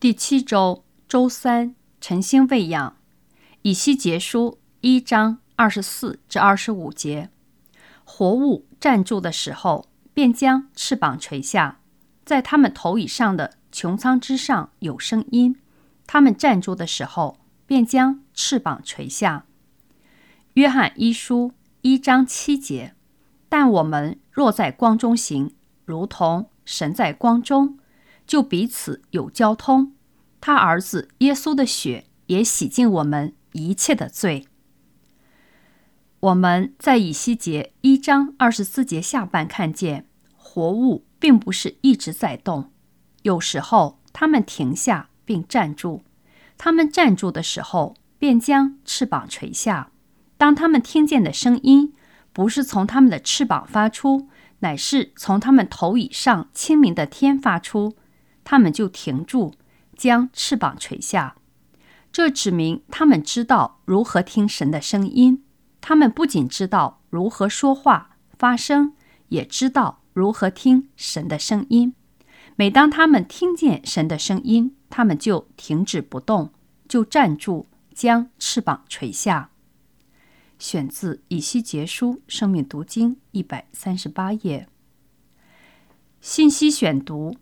第7周周3晨星喂养，以西结书1章24至25节。活物站住的时候，便将翅膀垂下，在他们头以上的穹苍之上有声音。他们站住的时候，便将翅膀垂下。约翰一书1章7节。但我们若在光中行，如同神在光中，就彼此有交通。他儿子耶稣的血也洗净我们一切的罪。我们在以西结1章24节下半看见，活物并不是一直在动，有时候他们停下并站住。他们站住的时候，便将翅膀垂下。当他们听见的声音不是从他们的翅膀发出，乃是从他们头以上清明的天发出，他们就停住，将翅膀垂下。这指明他们知道如何听神的声音。他们不仅知道如何说话发声，也知道如何听神的声音。每当他们听见神的声音，他们就停止不动，就站住，将翅膀垂下。选自以西结书生命读经138页。信息选读：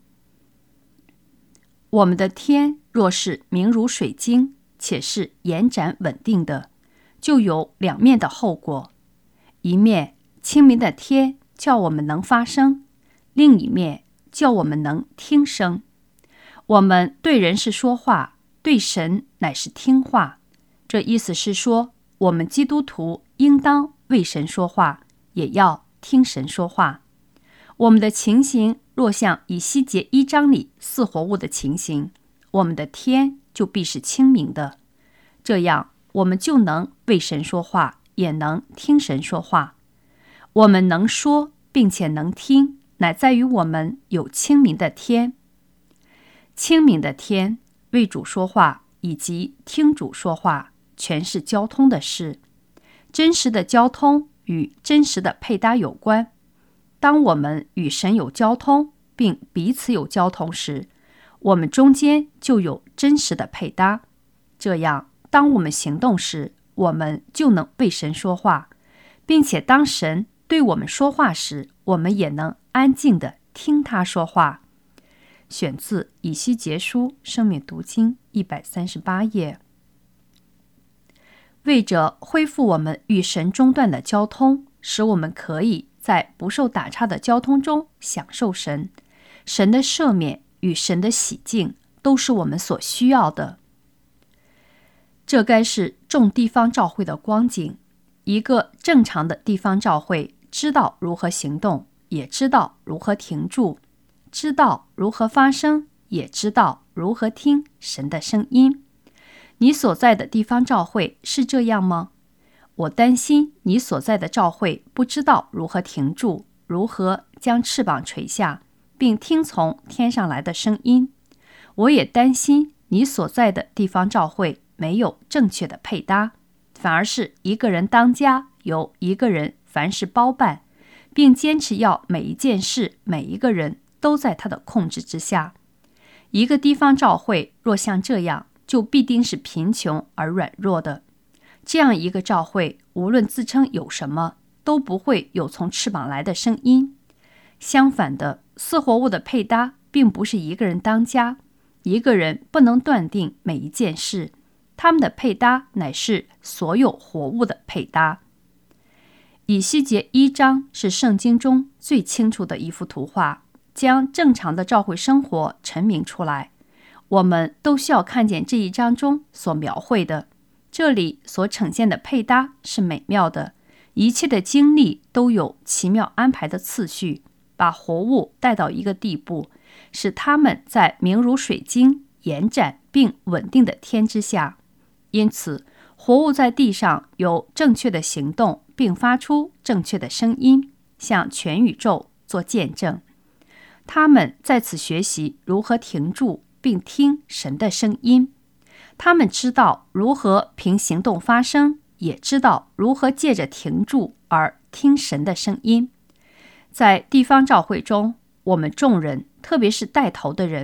我们的天若是明如水晶，且是延展稳定的，就有两面的后果。一面，清明的天叫我们能发声；另一面，叫我们能听声。我们对人是说话，对神乃是听话。这意思是说，我们基督徒应当为神说话，也要听神说话。我们的情形若像以西结1章里四活物的情形，我们的天就必是清明的。这样，我们就能为神说话，也能听神说话。我们能说并且能听，乃在于我们有清明的天。清明的天，为主说话以及听主说话，全是交通的事。真实的交通与真实的配搭有关。当我们与神有交通，并彼此有交通时，我们中间就有真实的配搭。这样，当我们行动时，我们就能为神说话，并且当神对我们说话时，我们也能安静地听他说话。选自以西结书生命读经138页。为着恢复我们与神中断的交通，使我们可以在不受打岔的交通中享受神的赦免与神的洗净，都是我们所需要的。这该是众地方教会的光景。一个正常的地方教会知道如何行动，也知道如何停住，知道如何发声，也知道如何听神的声音。你所在的地方教会是这样吗？我担心你所在的教会不知道如何停住，如何将翅膀垂下，并听从天上来的声音。我也担心你所在的地方教会没有正确的配搭，反而是一个人当家，由一个人凡事包办，并坚持要每一件事、每一个人都在他的控制之下。一个地方教会若像这样，就必定是贫穷而软弱的。这样一个教会，无论自称有什么，都不会有从翅膀来的声音。相反的，四活物的配搭并不是一个人当家，一个人不能断定每一件事，他们的配搭乃是所有活物的配搭。以西结1章是圣经中最清楚的一幅图画，将正常的教会生活陈明出来。我们都需要看见这一章中所描绘的，这里所呈现的配搭是美妙的，一切的经历都有奇妙安排的次序，把活物带到一个地步，使他们在明如水晶、延展并稳定的天之下。因此，活物在地上有正确的行动，并发出正确的声音，向全宇宙做见证。他们在此学习如何停住并听神的声音。他们知道如何凭行动发声，也知道如何借着停住而听神的声音。在地方教会中，我们众人，特别是带头的人，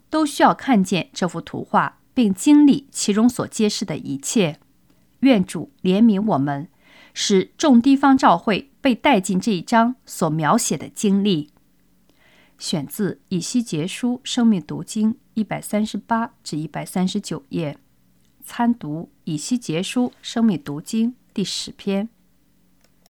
都需要看见这幅图画，并经历其中所揭示的一切。愿主怜悯我们，使众地方教会被带进这一章所描写的经历。选自以西结书生命读经138至139页，参读以西结书生命读经第10篇。